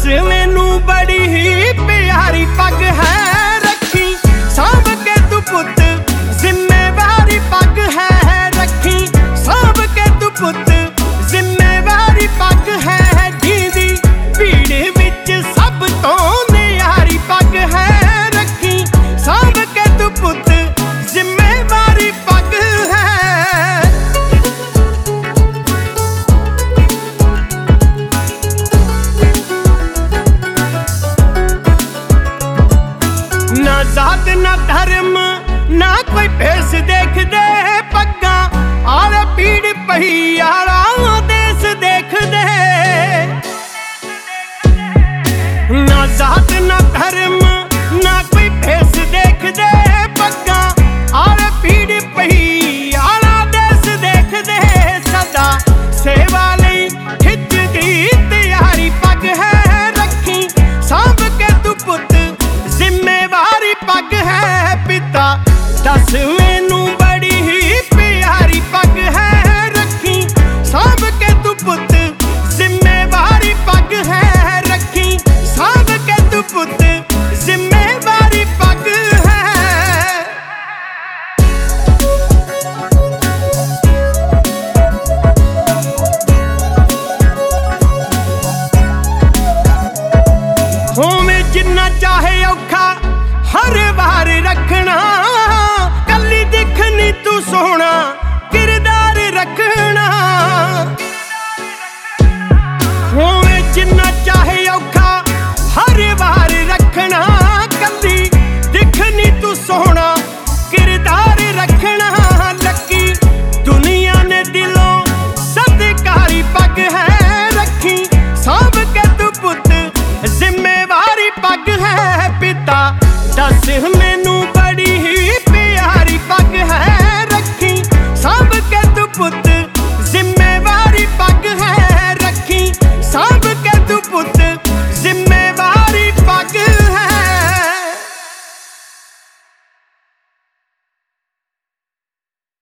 मैनू बड़ी ही प्यारी पग है रखी सांभ के तू पुत जिम्मेवारी पग है रखी सांभ के तू पुत जिम्मेवारी पग है जीदी भीड़ विच सब तो न्यारी पग है रखी सांभ के तू पुत जिम्मेवारी पग है। ना जात ना धर्म ना कोई भेस देख दे पग्गा आले पीड़ पही आला देश देख दे। ना जात ना धर्म ना कोई भेस देख दे पग्गा आले पीड़ पही आला देश देख दे। सदा सेवा लई खिचदी तैयारी पग है रखी सांभ के तू पुत जिम्मेवारी पग है पिता दस मैनू बड़ी ही प्यारी पग है रखी सांभ के तू पुत जिम्मेवारी पग है रखी सांभ के तू पुत जिम्मेवारी पग है। होवे जिन्ना चाहे औखा हर बार रखना कली दिखनी तू सोहना किरदार रखना। होवे जिन्ना चाहे औखा हर बार रखना कली दिखनी तू सोहना